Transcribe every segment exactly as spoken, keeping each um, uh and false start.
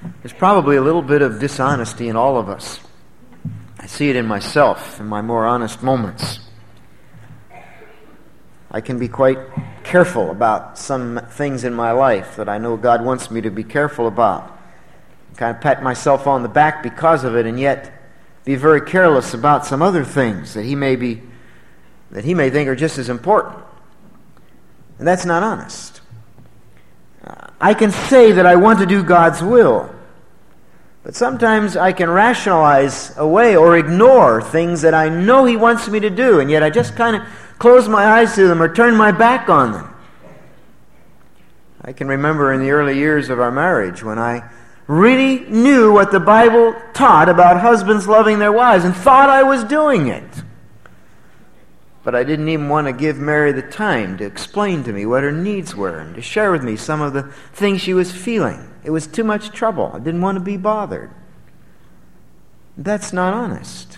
There's probably a little bit of dishonesty in all of us. I see it in myself, in my more honest moments. I can be quite careful about some things in my life that I know God wants me to be careful about. I kind of pat myself on the back because of it, and yet be very careless about some other things that He may be, that He may think are just as important. And that's not honest. I can say that I want to do God's will, but sometimes I can rationalize away or ignore things that I know He wants me to do, and yet I just kind of close my eyes to them or turn my back on them. I can remember in the early years of our marriage when I really knew what the Bible taught about husbands loving their wives and thought I was doing it. But I didn't even want to give Mary the time to explain to me what her needs were and to share with me some of the things she was feeling. It was too much trouble. I didn't want to be bothered. That's not honest.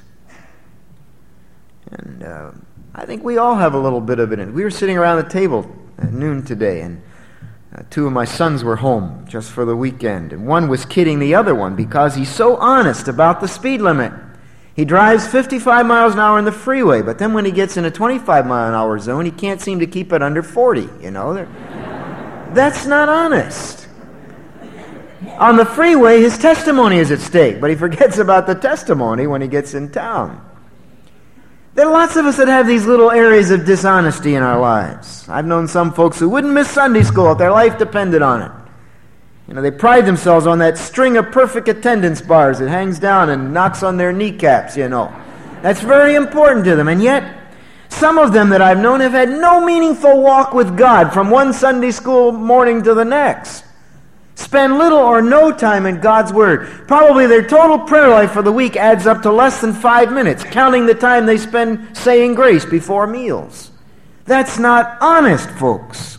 And uh, I think we all have a little bit of it in it. We were sitting around the table at noon today, and uh, two of my sons were home just for the weekend. And one was kidding the other one because he's so honest about the speed limit. He drives fifty-five miles an hour in the freeway, but then when he gets in a twenty-five mile an hour zone, he can't seem to keep it under forty, you know. That's not honest. On the freeway, his testimony is at stake, but he forgets about the testimony when he gets in town. There are lots of us that have these little areas of dishonesty in our lives. I've known some folks who wouldn't miss Sunday school if their life depended on it. You know, they pride themselves on that string of perfect attendance bars that hangs down and knocks on their kneecaps, you know. That's very important to them. And yet, some of them that I've known have had no meaningful walk with God from one Sunday school morning to the next. Spend little or no time in God's Word. Probably their total prayer life for the week adds up to less than five minutes, counting the time they spend saying grace before meals. That's not honest, folks.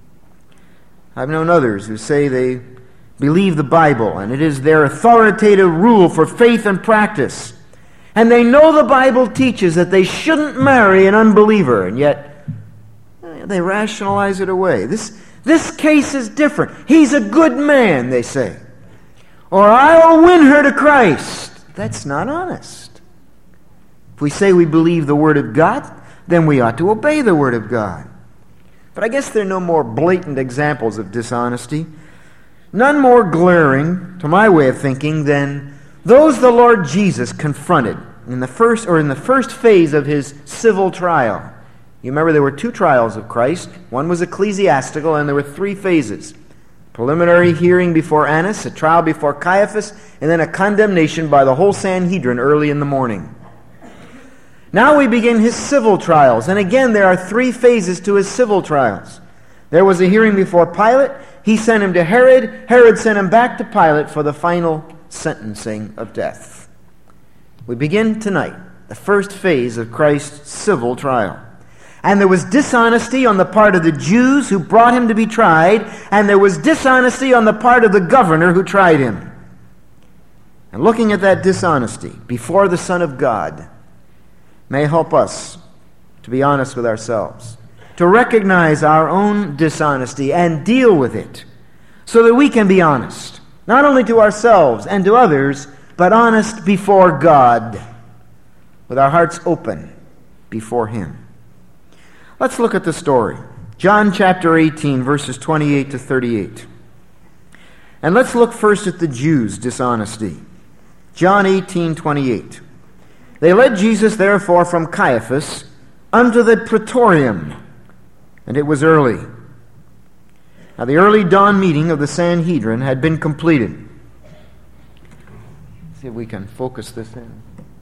I've known others who say they believe the Bible, and it is their authoritative rule for faith and practice. And they know the Bible teaches that they shouldn't marry an unbeliever, and yet they rationalize it away. This, this case is different. He's a good man, they say. Or I'll win her to Christ. That's not honest. If we say we believe the Word of God, then we ought to obey the Word of God. But I guess there are no more blatant examples of dishonesty. None more glaring, to my way of thinking, than those the Lord Jesus confronted in the first or in the first phase of his civil trial. You remember there were two trials of Christ. One was ecclesiastical, and there were three phases. Preliminary hearing before Annas, a trial before Caiaphas, and then a condemnation by the whole Sanhedrin early in the morning. Now we begin his civil trials, and again there are three phases to his civil trials. There was a hearing before Pilate. He sent him to Herod. Herod sent him back to Pilate for the final sentencing of death. We begin tonight the first phase of Christ's civil trial. And there was dishonesty on the part of the Jews who brought him to be tried, and there was dishonesty on the part of the governor who tried him. And looking at that dishonesty before the Son of God may help us to be honest with ourselves, to recognize our own dishonesty and deal with it so that we can be honest, not only to ourselves and to others, but honest before God, with our hearts open before Him. Let's look at the story. John chapter eighteen, verses twenty-eight to thirty-eight. And let's look first at the Jews' dishonesty. John eighteen, twenty-eight. They led Jesus, therefore, from Caiaphas unto the praetorium, and it was early. Now the early dawn meeting of the Sanhedrin had been completed. Let's see if we can focus this in.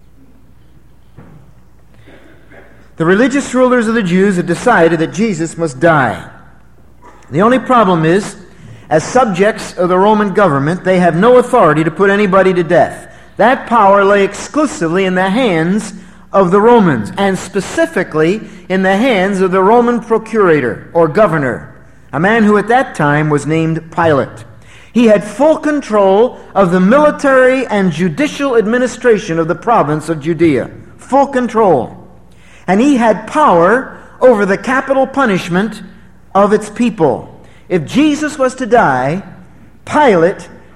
The religious rulers of the Jews had decided that Jesus must die. The only problem is, as subjects of the Roman government, they have no authority to put anybody to death. That power lay exclusively in the hands of the Romans, and specifically in the hands of the Roman procurator or governor, a man who at that time was named Pilate. He had full control of the military and judicial administration of the province of Judea. Full control. And he had power over the capital punishment of its people. If Jesus was to die, Pilate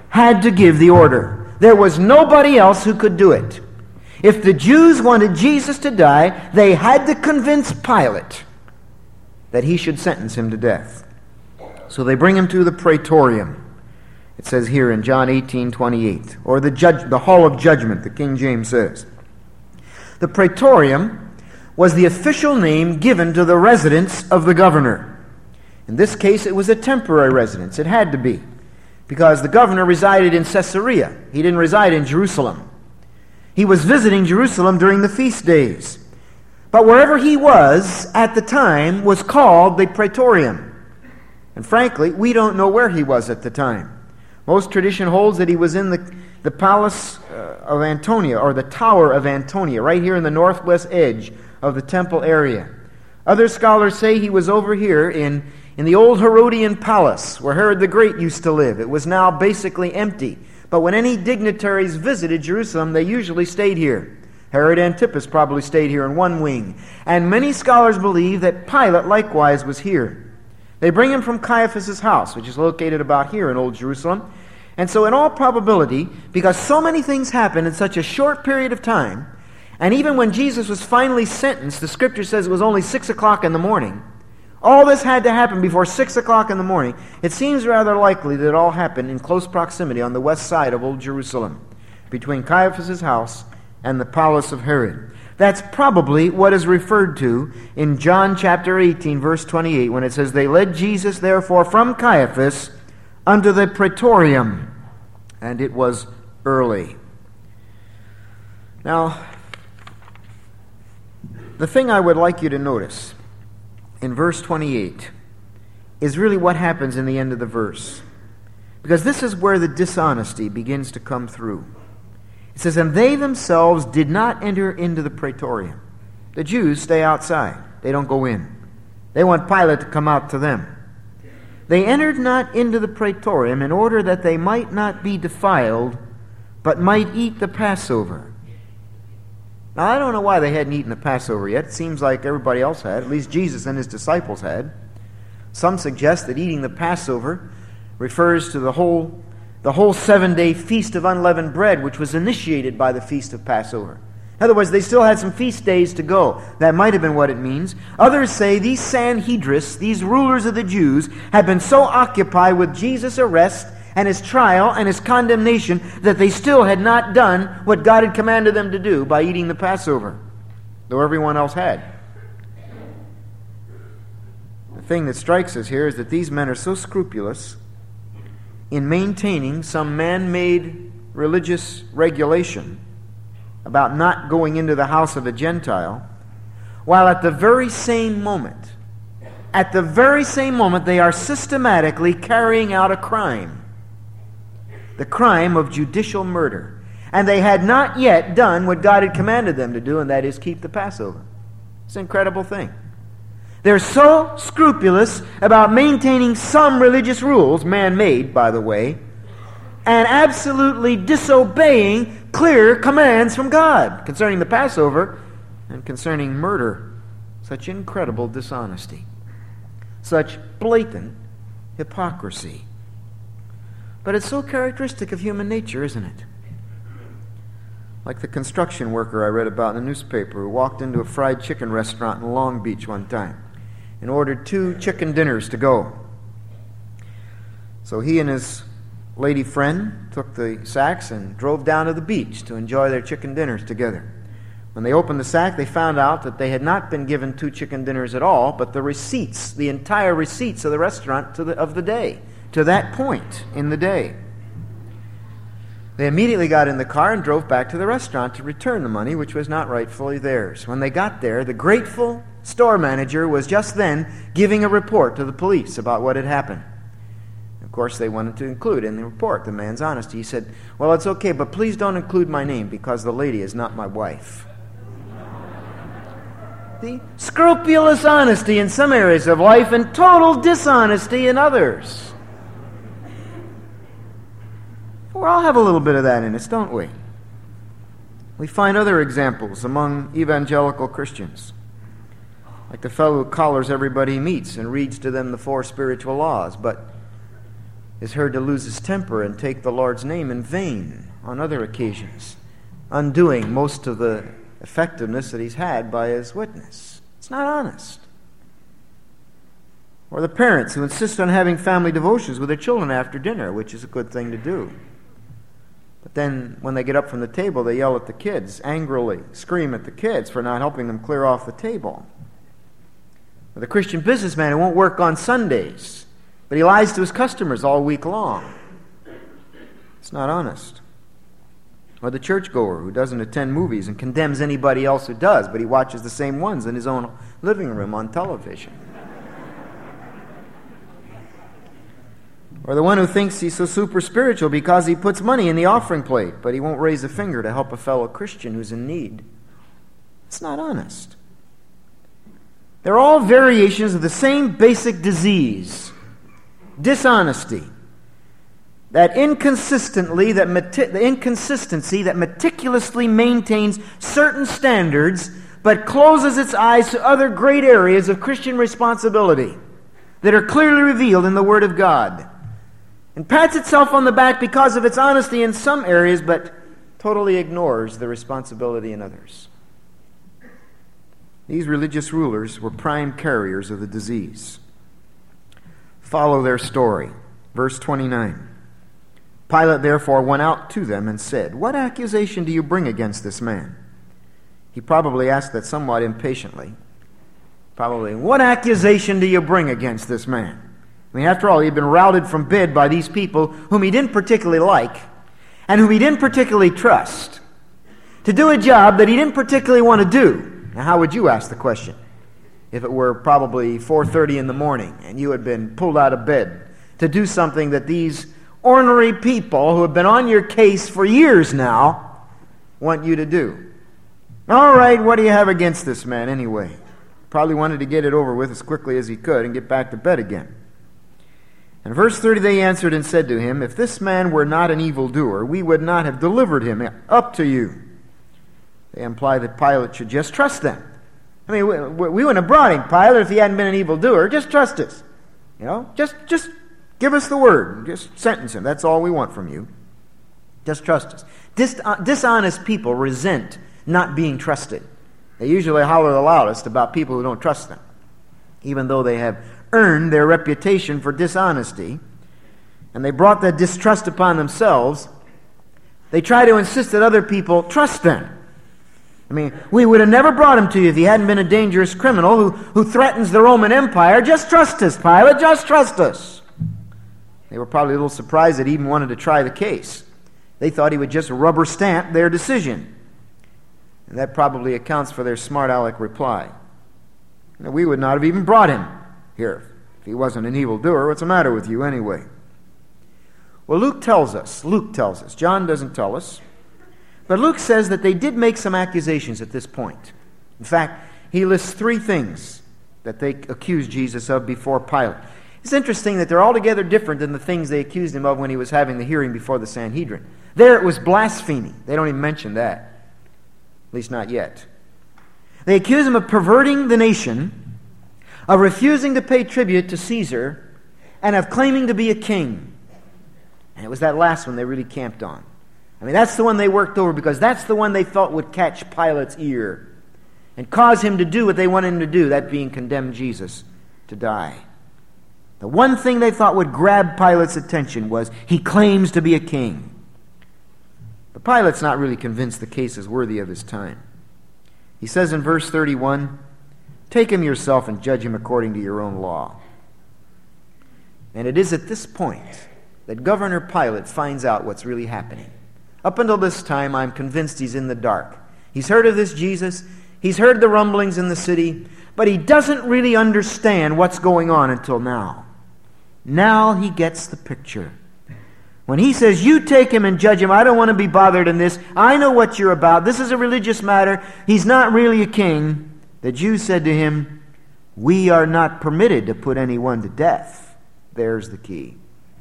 had to give the order. There was nobody else who could do it. If the Jews wanted Jesus to die, they had to convince Pilate that he should sentence him to death. So they bring him to the praetorium. It says here in John eighteen twenty-eight, or the judge, the hall of judgment, the King James says. The praetorium was the official name given to the residence of the governor. In this case, it was a temporary residence. It had to be, because the governor resided in Caesarea. He didn't reside in Jerusalem. He was visiting Jerusalem during the feast days. But wherever he was at the time was called the praetorium. And frankly, we don't know where he was at the time. Most tradition holds that he was in the, the palace uh, of Antonia, or the Tower of Antonia, right here in the northwest edge of the temple area. Other scholars say he was over here in, in the old Herodian palace, where Herod the Great used to live. It was now basically empty. But when any dignitaries visited Jerusalem, they usually stayed here. Herod Antipas probably stayed here in one wing. And many scholars believe that Pilate likewise was here. They bring him from Caiaphas' house, which is located about here in Old Jerusalem. And so in all probability, because so many things happened in such a short period of time, and even when Jesus was finally sentenced, the Scripture says it was only six o'clock in the morning. All this had to happen before six o'clock in the morning. It seems rather likely that it all happened in close proximity on the west side of Old Jerusalem, between Caiaphas' house and the palace of Herod. That's probably what is referred to in John chapter eighteen, verse twenty-eight, when it says, "They led Jesus, therefore, from Caiaphas unto the praetorium, and it was early." Now, the thing I would like you to notice in verse twenty-eight is really what happens in the end of the verse. Because this is where the dishonesty begins to come through. It says, "And they themselves did not enter into the praetorium." The Jews stay outside. They don't go in. They want Pilate to come out to them. "They entered not into the praetorium in order that they might not be defiled, but might eat the Passover." Now, I don't know why they hadn't eaten the Passover yet. It seems like everybody else had. At least Jesus and his disciples had. Some suggest that eating the Passover refers to the whole the whole seven-day Feast of Unleavened Bread, which was initiated by the Feast of Passover. In other words, they still had some feast days to go. That might have been what it means. Others say these Sanhedrists, these rulers of the Jews, had been so occupied with Jesus' arrest and his trial and his condemnation that they still had not done what God had commanded them to do by eating the Passover, though everyone else had. The thing that strikes us here is that these men are so scrupulous in maintaining some man-made religious regulation about not going into the house of a Gentile, while at the very same moment, at the very same moment, they are systematically carrying out a crime, the crime of judicial murder. And they had not yet done what God had commanded them to do, and that is keep the Passover. It's an incredible thing. They're so scrupulous about maintaining some religious rules, man-made, by the way, and absolutely disobeying clear commands from God concerning the Passover and concerning murder. Such incredible dishonesty. Such blatant hypocrisy. But it's so characteristic of human nature, isn't it? Like the construction worker I read about in the newspaper who walked into a fried chicken restaurant in Long Beach one time and ordered two chicken dinners to go. So he and his lady friend took the sacks and drove down to the beach to enjoy their chicken dinners together. When they opened the sack, they found out that they had not been given two chicken dinners at all, but the receipts, the entire receipts of the restaurant to the, of the day, to that point in the day. They immediately got in the car and drove back to the restaurant to return the money, which was not rightfully theirs. When they got there, the grateful store manager was just then giving a report to the police about what had happened. Of course, they wanted to include in the report the man's honesty. He said, "Well, it's okay, but please don't include my name because the lady is not my wife." The scrupulous honesty in some areas of life and total dishonesty in others. We all have a little bit of that in us, don't we? We find other examples among evangelical Christians, like the fellow who collars everybody he meets and reads to them the four spiritual laws, but is heard to lose his temper and take the Lord's name in vain on other occasions, undoing most of the effectiveness that he's had by his witness. It's not honest. Or the parents who insist on having family devotions with their children after dinner, which is a good thing to do. But then when they get up from the table, they yell at the kids, angrily scream at the kids for not helping them clear off the table. Or the Christian businessman who won't work on Sundays, but he lies to his customers all week long. It's not honest. Or the churchgoer who doesn't attend movies and condemns anybody else who does, but he watches the same ones in his own living room on television. Or the one who thinks he's so super spiritual because he puts money in the offering plate, but he won't raise a finger to help a fellow Christian who's in need. It's not honest. They're all variations of the same basic disease, dishonesty. That inconsistently, that meti- the inconsistency that meticulously maintains certain standards, but closes its eyes to other great areas of Christian responsibility that are clearly revealed in the Word of God. And pats itself on the back because of its honesty in some areas, but totally ignores the responsibility in others. These religious rulers were prime carriers of the disease. Follow their story. Verse twenty-nine. Pilate therefore went out to them and said, "What accusation do you bring against this man?" He probably asked that somewhat impatiently. Probably, "What accusation do you bring against this man?" I mean, after all, he had been routed from bed by these people whom he didn't particularly like and whom he didn't particularly trust to do a job that he didn't particularly want to do. Now, how would you ask the question if it were probably four thirty in the morning and you had been pulled out of bed to do something that these ornery people who have been on your case for years now want you to do? All right, what do you have against this man anyway? Probably wanted to get it over with as quickly as he could and get back to bed again. In verse thirty, they answered and said to him, "If this man were not an evildoer, we would not have delivered him up to you." They imply that Pilate should just trust them. I mean, we, we wouldn't have brought him, Pilate, if he hadn't been an evildoer. Just trust us. You know, just, just give us the word. Just sentence him. That's all we want from you. Just trust us. Dis- uh, dishonest people resent not being trusted. They usually holler the loudest about people who don't trust them, even though they have earned their reputation for dishonesty, and they brought that distrust upon themselves. They try to insist that other people trust them. I mean, we would have never brought him to you if he hadn't been a dangerous criminal who, who threatens the Roman Empire. Just trust us, Pilate, just trust us. They were probably a little surprised that he even wanted to try the case. They thought he would just rubber stamp their decision. And that probably accounts for their smart aleck reply. Now, we would not have even brought him here if he wasn't an evildoer. What's the matter with you anyway? Well, Luke tells us, Luke tells us, John doesn't tell us, but Luke says that they did make some accusations at this point. In fact, he lists three things that they accused Jesus of before Pilate. It's interesting that they're altogether different than the things they accused him of when he was having the hearing before the Sanhedrin. There it was blasphemy. They don't even mention that. At least not yet. They accuse him of perverting the nation, of refusing to pay tribute to Caesar, and of claiming to be a king. And it was that last one they really camped on. I mean, that's the one they worked over because that's the one they thought would catch Pilate's ear and cause him to do what they wanted him to do, that being condemn Jesus to die. The one thing they thought would grab Pilate's attention was he claims to be a king. But Pilate's not really convinced the case is worthy of his time. He says in verse thirty-one, "Take him yourself and judge him according to your own law." And it is at this point that Governor Pilate finds out what's really happening. Up until this time, I'm convinced he's in the dark. He's heard of this Jesus. He's heard the rumblings in the city, but he doesn't really understand what's going on until now. Now he gets the picture. When he says, "You take him and judge him, I don't want to be bothered in this. I know what you're about. This is a religious matter. He's not really a king." The Jews said to him, "We are not permitted to put anyone to death." There's the key.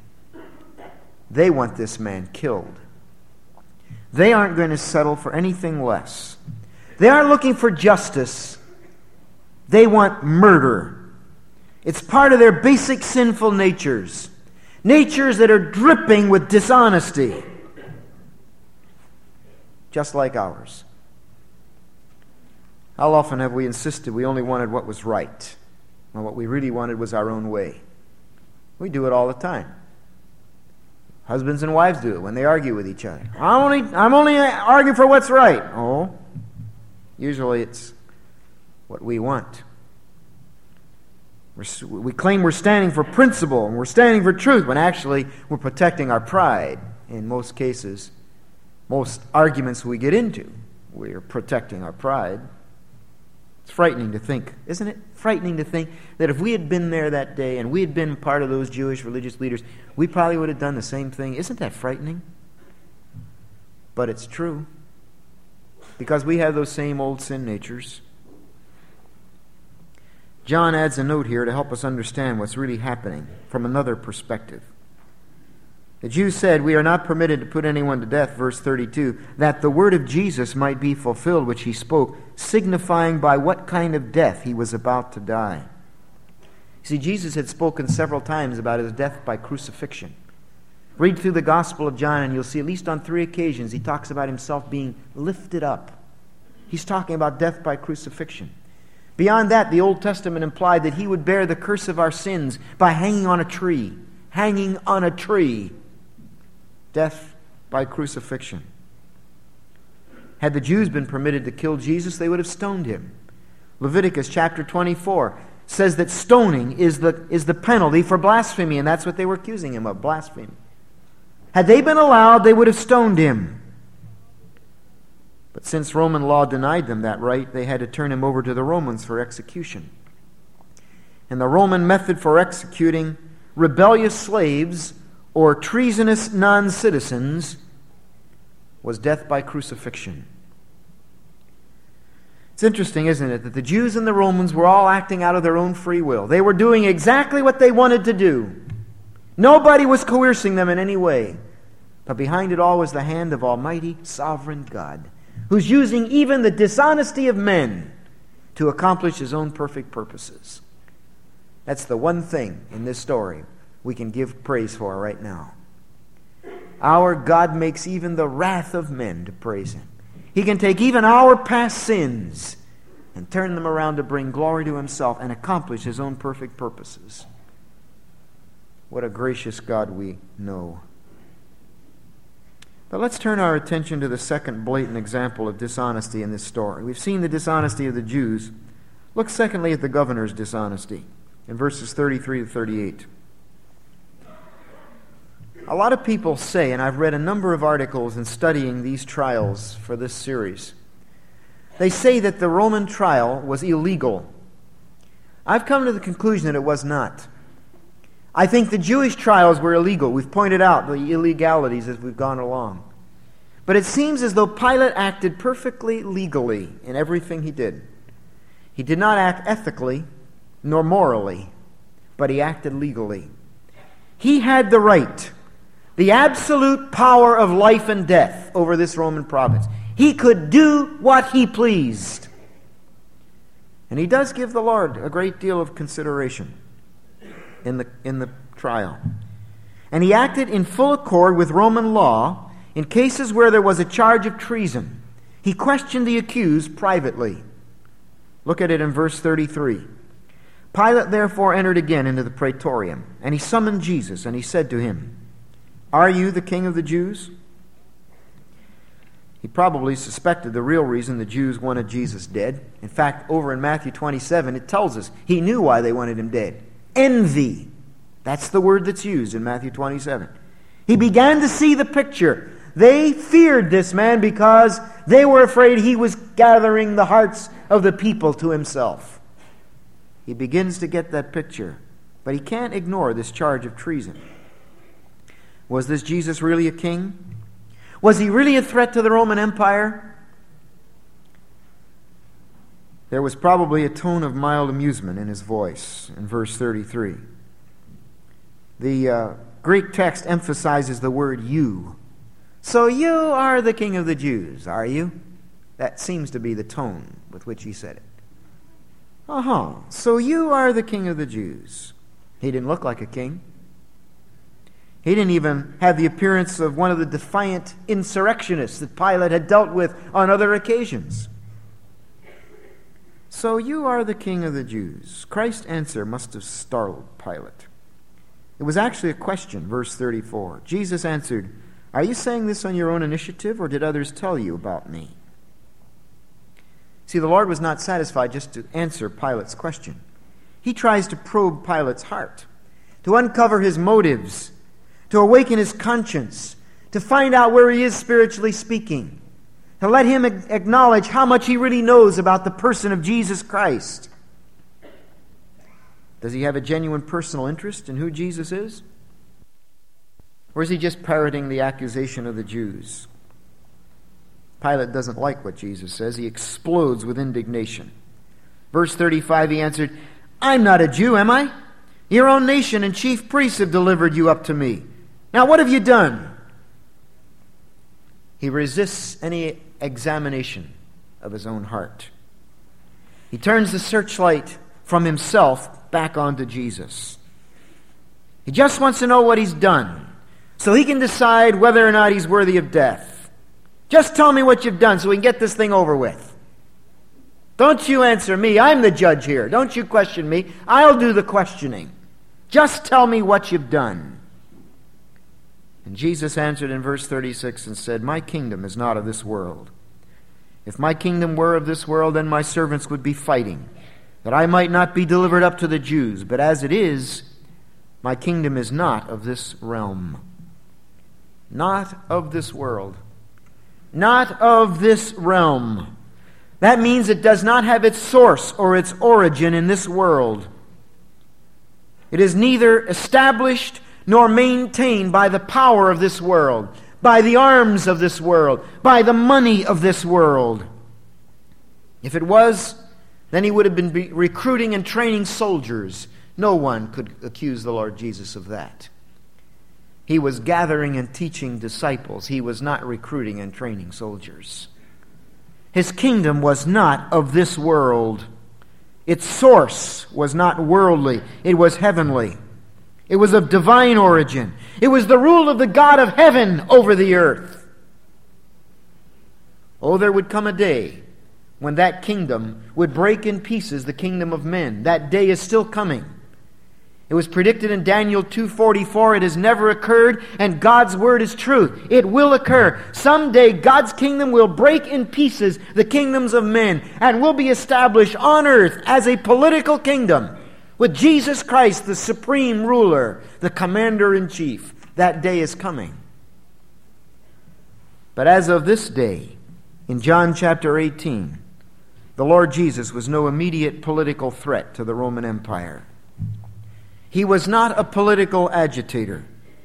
They want this man killed. They aren't going to settle for anything less. They aren't looking for justice. They want murder. It's part of their basic sinful natures. natures that are dripping with dishonesty, just like ours. How often have we insisted we only wanted what was right, when what we really wanted was our own way? We do it all the time. Husbands and wives do it when they argue with each other. I'm only, I'm only arguing for what's right. Oh, usually it's what we want. We're, we claim we're standing for principle and we're standing for truth, when actually we're protecting our pride. In most cases, most arguments we get into, we're protecting our pride. It's frightening to think, isn't it? Frightening to think that if we had been there that day and we had been part of those Jewish religious leaders, we probably would have done the same thing. Isn't that frightening? But it's true. Because we have those same old sin natures. John adds a note here to help us understand what's really happening from another perspective. The Jews said, "We are not permitted to put anyone to death," verse thirty-two, "that the word of Jesus might be fulfilled, which he spoke, signifying by what kind of death he was about to die." See, Jesus had spoken several times about his death by crucifixion. Read through the Gospel of John and you'll see at least on three occasions he talks about himself being lifted up. He's talking about death by crucifixion. Beyond that, the Old Testament implied that he would bear the curse of our sins by hanging on a tree. Hanging on a tree. Death by crucifixion. Had the Jews been permitted to kill Jesus, they would have stoned him. Leviticus chapter twenty-four says that stoning is the, is the penalty for blasphemy, and that's what they were accusing him of, blasphemy. Had they been allowed, they would have stoned him. But since Roman law denied them that right, they had to turn him over to the Romans for execution. And the Roman method for executing rebellious slaves or treasonous non-citizens was death by crucifixion. It's interesting, isn't it, that the Jews and the Romans were all acting out of their own free will. They were doing exactly what they wanted to do. Nobody was coercing them in any way. But behind it all was the hand of Almighty Sovereign God, who's using even the dishonesty of men to accomplish his own perfect purposes. That's the one thing in this story we can give praise for right now. Our God makes even the wrath of men to praise him. He can take even our past sins and turn them around to bring glory to himself and accomplish his own perfect purposes. What a gracious God we know. But let's turn our attention to the second blatant example of dishonesty in this story. We've seen the dishonesty of the Jews. Look secondly at the governor's dishonesty in verses thirty-three to thirty-eight. A lot of people say, and I've read a number of articles in studying these trials for this series, they say that the Roman trial was illegal. I've come to the conclusion that it was not. I think the Jewish trials were illegal. We've pointed out the illegalities as we've gone along. But it seems as though Pilate acted perfectly legally in everything he did. He did not act ethically nor morally, but he acted legally. He had the right, the absolute power of life and death over this Roman province. He could do what he pleased. And he does give the Lord a great deal of consideration in the, in the trial. And he acted in full accord with Roman law in cases where there was a charge of treason. He questioned the accused privately. Look at it in verse thirty-three. Pilate therefore entered again into the praetorium, and he summoned Jesus, and he said to him, "Are you the king of the Jews?" He probably suspected the real reason the Jews wanted Jesus dead. In fact, over in Matthew twenty-seven, it tells us he knew why they wanted him dead. Envy. That's the word that's used in Matthew twenty-seven. He began to see the picture. They feared this man because they were afraid he was gathering the hearts of the people to himself. He begins to get that picture, but he can't ignore this charge of treason. Was this Jesus really a king? Was he really a threat to the Roman Empire? There was probably a tone of mild amusement in his voice in verse thirty-three. The uh, Greek text emphasizes the word you. So you are the king of the Jews, are you? That seems to be the tone with which he said it. Uh-huh. So you are the king of the Jews. He didn't look like a king. He didn't even have the appearance of one of the defiant insurrectionists that Pilate had dealt with on other occasions. "So you are the king of the Jews." Christ's answer must have startled Pilate. It was actually a question, verse thirty-four. Jesus answered, "Are you saying this on your own initiative, or did others tell you about me?" See, the Lord was not satisfied just to answer Pilate's question. He tries to probe Pilate's heart, to uncover his motives, to awaken his conscience, to find out where he is spiritually speaking, to let him acknowledge how much he really knows about the person of Jesus Christ. Does he have a genuine personal interest in who Jesus is? Or is he just parroting the accusation of the Jews? Pilate doesn't like what Jesus says. He explodes with indignation. Verse thirty-five, he answered, "I'm not a Jew, am I? Your own nation and chief priests have delivered you up to me. Now what have you done?" He resists any examination of his own heart. He turns the searchlight from himself back onto Jesus. He just wants to know what he's done so he can decide whether or not he's worthy of death. Just tell me what you've done so we can get this thing over with. Don't you answer me. I'm the judge here. Don't you question me. I'll do the questioning. Just tell me what you've done. And Jesus answered in verse thirty-six and said, "My kingdom is not of this world. If my kingdom were of this world, then my servants would be fighting, that I might not be delivered up to the Jews. But as it is, my kingdom is not of this realm." Not of this world. Not of this realm. That means it does not have its source or its origin in this world. It is neither established nor maintained by the power of this world, by the arms of this world, by the money of this world. If it was, then he would have been recruiting and training soldiers. No one could accuse the Lord Jesus of that. He was gathering and teaching disciples. He was not recruiting and training soldiers. His kingdom was not of this world. Its source was not worldly. It was heavenly. It was of divine origin. It was the rule of the God of heaven over the earth. Oh, there would come a day when that kingdom would break in pieces the kingdom of men. That day is still coming. It was predicted in Daniel two forty-four. It has never occurred, and God's word is truth. It will occur. Someday God's kingdom will break in pieces the kingdoms of men and will be established on earth as a political kingdom with Jesus Christ, the supreme ruler, the commander-in-chief. That day is coming. But as of this day, in John chapter eighteen, the Lord Jesus was no immediate political threat to the Roman Empire. He was not a political agitator.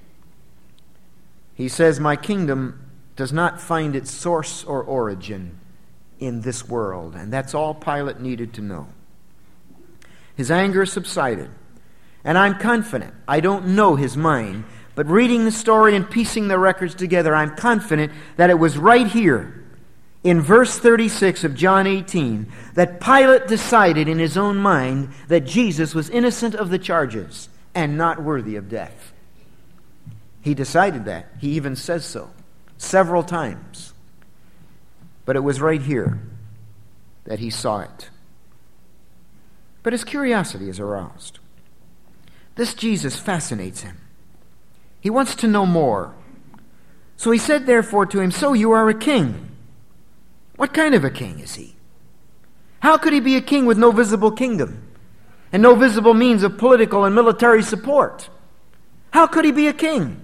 He says, "My kingdom does not find its source or origin in this world." And that's all Pilate needed to know. His anger subsided. And I'm confident, I don't know his mind, but reading the story and piecing the records together, I'm confident that it was right here, in verse thirty-six of John eighteen, that Pilate decided in his own mind that Jesus was innocent of the charges and not worthy of death. He decided that. He even says so several times. But it was right here that he saw it. But his curiosity is aroused. This Jesus fascinates him. He wants to know more. So he said therefore to him, "So you are a king. What kind of a king is he? How could he be a king with no visible kingdom and no visible means of political and military support? How could he be a king?"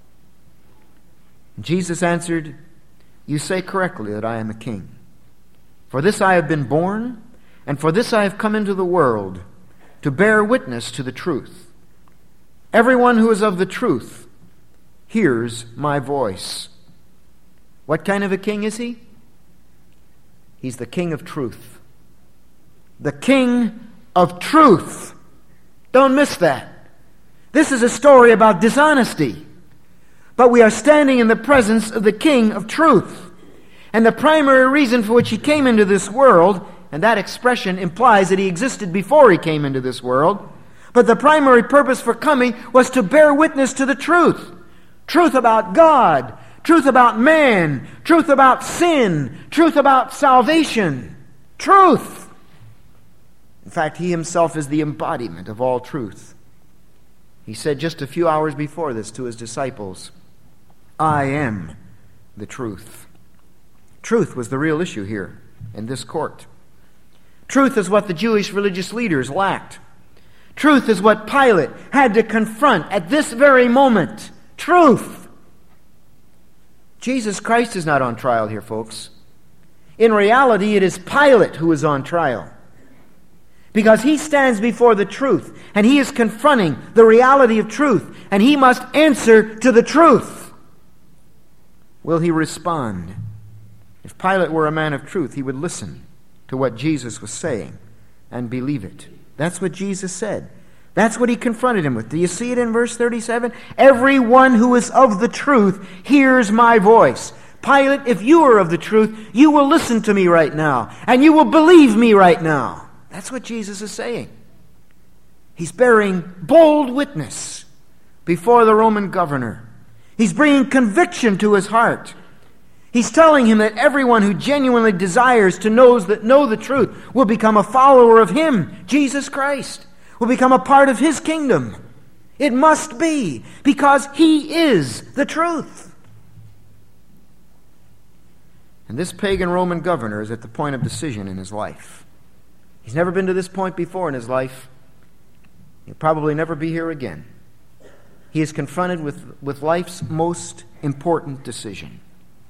And Jesus answered, "You say correctly that I am a king. For this I have been born, and for this I have come into the world, to bear witness to the truth. Everyone who is of the truth hears my voice." What kind of a king is he? He's the king of truth. The king of truth. Don't miss that. This is a story about dishonesty. But we are standing in the presence of the king of truth. And the primary reason for which he came into this world, and that expression implies that he existed before he came into this world, but the primary purpose for coming was to bear witness to the truth, truth about God, truth about man, truth about sin, truth about salvation. Truth! In fact, he himself is the embodiment of all truth. He said just a few hours before this to his disciples, I am the truth. Truth was the real issue here in this court. Truth is what the Jewish religious leaders lacked. Truth is what Pilate had to confront at this very moment. Truth. Jesus Christ is not on trial here, folks. In reality, it is Pilate who is on trial. Because he stands before the truth, and he is confronting the reality of truth, and he must answer to the truth. Will he respond? If Pilate were a man of truth, he would listen to what Jesus was saying and believe it. That's what Jesus said. That's what he confronted him with. Do you see it in verse thirty-seven? Everyone who is of the truth hears my voice. Pilate, if you are of the truth, you will listen to me right now, and you will believe me right now. That's what Jesus is saying. He's bearing bold witness before the Roman governor. He's bringing conviction to his heart. He's telling him that everyone who genuinely desires to knows that know the truth will become a follower of him, Jesus Christ, will become a part of his kingdom. It must be, because he is the truth. And this pagan Roman governor is at the point of decision in his life. He's never been to this point before in his life. He'll probably never be here again. He is confronted with, with life's most important decision.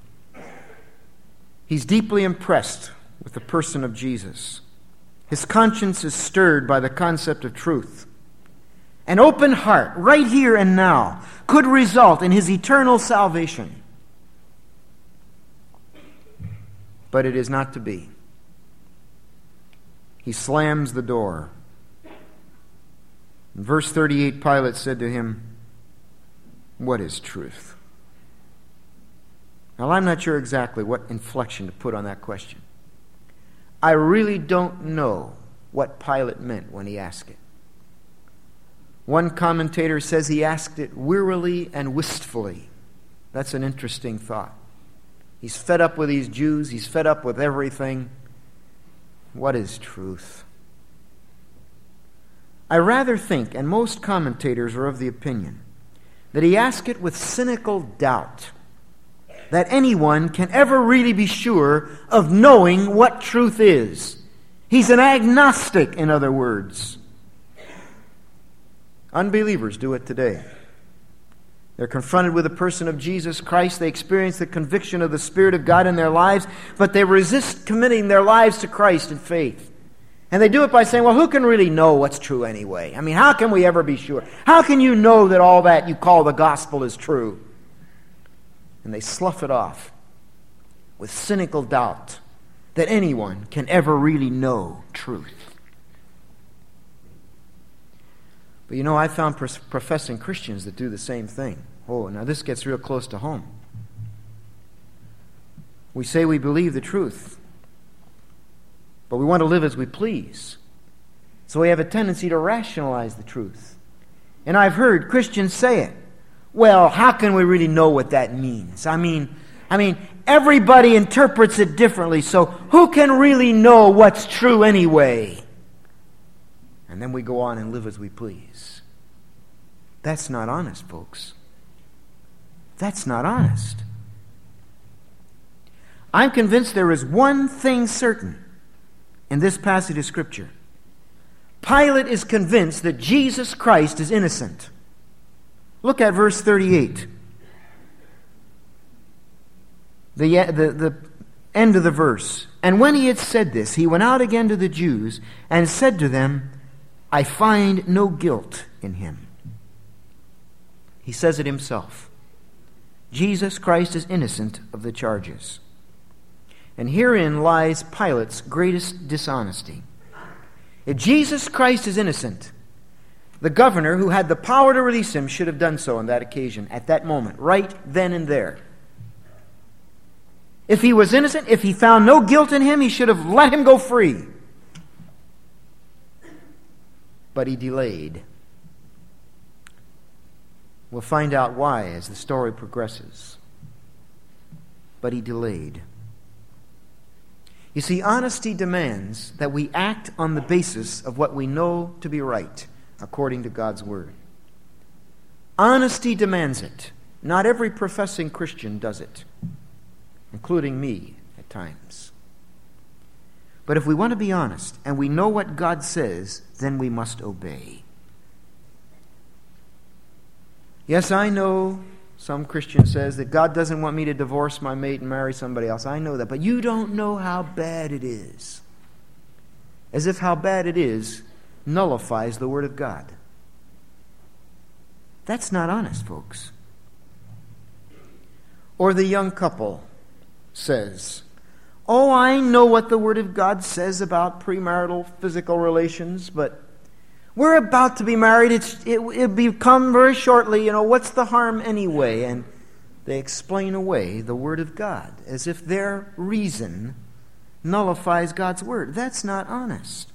He's deeply impressed with the person of Jesus. His conscience is stirred by the concept of truth. An open heart, right here and now, could result in his eternal salvation. But it is not to be. He slams the door. In verse thirty-eight, Pilate said to him, "What is truth?" Now, I'm not sure exactly what inflection to put on that question. I really don't know what Pilate meant when he asked it. One commentator says he asked it wearily and wistfully. That's an interesting thought. He's fed up with these Jews. He's fed up with everything. What is truth? I rather think, and most commentators are of the opinion, that he asked it with cynical doubt that anyone can ever really be sure of knowing what truth is. He's an agnostic, in other words. Unbelievers do it today. They're confronted with the person of Jesus Christ. They experience the conviction of the Spirit of God in their lives, but they resist committing their lives to Christ in faith. And they do it by saying, well, who can really know what's true anyway? I mean, how can we ever be sure? How can you know that all that you call the gospel is true? And they slough it off with cynical doubt that anyone can ever really know truth. But you know, I found pros- professing Christians that do the same thing. Oh, now this gets real close to home. We say we believe the truth, but we want to live as we please. So we have a tendency to rationalize the truth. And I've heard Christians say it. Well, how can we really know what that means? I mean, I mean, everybody interprets it differently, so who can really know what's true anyway? And then we go on and live as we please. That's not honest, folks. That's not honest. I'm convinced there is one thing certain in this passage of Scripture. Pilate is convinced that Jesus Christ is innocent. Look at verse thirty-eight. The, the, the end of the verse. And when he had said this, he went out again to the Jews and said to them, I find no guilt in him. He says it himself. Jesus Christ is innocent of the charges. And herein lies Pilate's greatest dishonesty. If Jesus Christ is innocent, the governor who had the power to release him should have done so on that occasion, at that moment, right then and there. If he was innocent, if he found no guilt in him, he should have let him go free. But he delayed. We'll find out why as the story progresses. But he delayed. You see, honesty demands that we act on the basis of what we know to be right, according to God's Word. Honesty demands it. Not every professing Christian does it, including me at times. But if we want to be honest and we know what God says, then we must obey. Yes, I know some Christian says that God doesn't want me to divorce my mate and marry somebody else. I know that. But you don't know how bad it is. As if how bad it is nullifies the Word of God. That's not honest, folks. Or the young couple says, oh, I know what the Word of God says about premarital physical relations, but we're about to be married. It's, it, it'll become very shortly. You know, what's the harm anyway? And they explain away the Word of God as if their reason nullifies God's Word. That's not honest.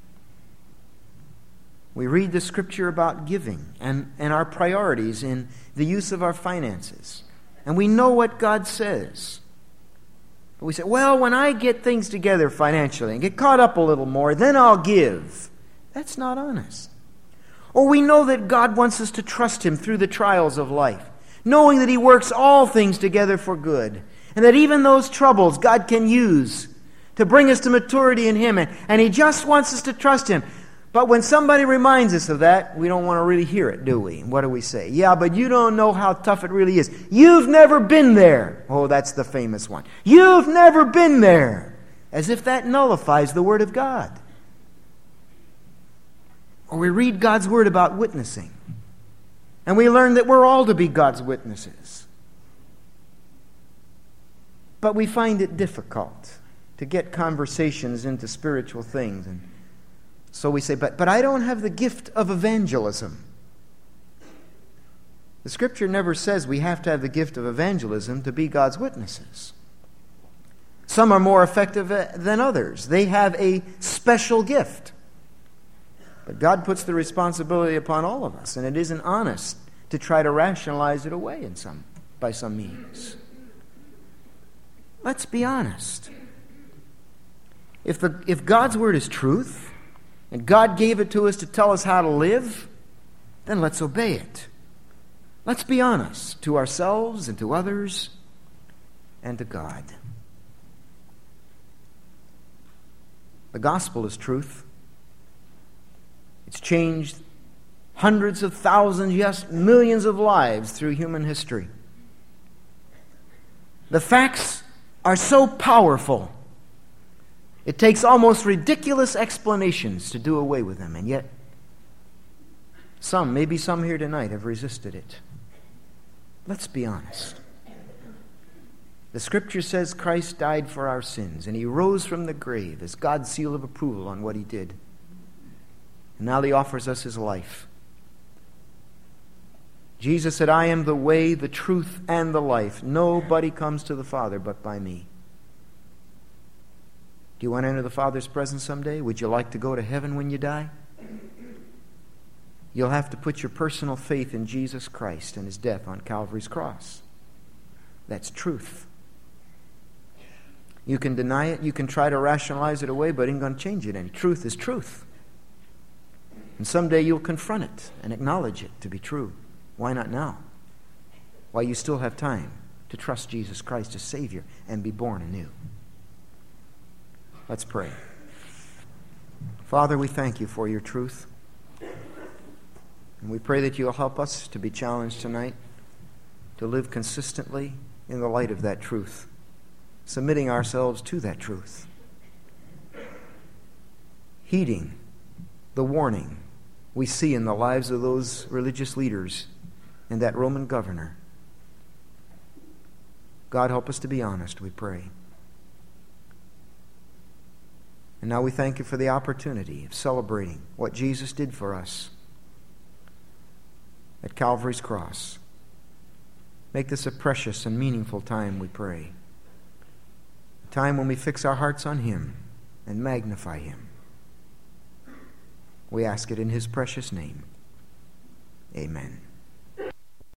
We read the Scripture about giving and, and our priorities in the use of our finances. And we know what God says. But we say, well, when I get things together financially and get caught up a little more, then I'll give. That's not honest. Or we know that God wants us to trust Him through the trials of life, knowing that He works all things together for good, and that even those troubles God can use to bring us to maturity in Him, and, and He just wants us to trust Him. But when somebody reminds us of that, we don't want to really hear it, do we? What do we say? Yeah, but you don't know how tough it really is. You've never been there. Oh, that's the famous one. You've never been there. As if that nullifies the Word of God. Or we read God's Word about witnessing, and we learn that we're all to be God's witnesses. But we find it difficult to get conversations into spiritual things. And so we say, but, but I don't have the gift of evangelism. The Scripture never says we have to have the gift of evangelism to be God's witnesses. Some are more effective than others. They have a special gift. But God puts the responsibility upon all of us, and it isn't honest to try to rationalize it away in some, by some means. Let's be honest. If, the, if God's Word is truth, and God gave it to us to tell us how to live, then let's obey it. Let's be honest to ourselves and to others and to God. The gospel is truth. It's changed hundreds of thousands, yes, millions of lives through human history. The facts are so powerful, it takes almost ridiculous explanations to do away with them, and yet some, maybe some here tonight, have resisted it. Let's be honest. The Scripture says Christ died for our sins, and He rose from the grave as God's seal of approval on what He did. And now He offers us His life. Jesus said, I am the way, the truth, and the life. Nobody comes to the Father but by me. Do you want to enter the Father's presence someday? Would you like to go to heaven when you die? You'll have to put your personal faith in Jesus Christ and His death on Calvary's cross. That's truth. You can deny it, you can try to rationalize it away, but it ain't going to change it any. Truth is truth. And someday you'll confront it and acknowledge it to be true. Why not now? While you still have time to trust Jesus Christ as Savior and be born anew. Let's pray. Father, we thank You for Your truth. And we pray that You'll help us to be challenged tonight to live consistently in the light of that truth, submitting ourselves to that truth, heeding the warning we see in the lives of those religious leaders and that Roman governor. God, help us to be honest, we pray. And now we thank You for the opportunity of celebrating what Jesus did for us at Calvary's cross. Make this a precious and meaningful time, we pray. A time when we fix our hearts on Him and magnify Him. We ask it in His precious name. Amen.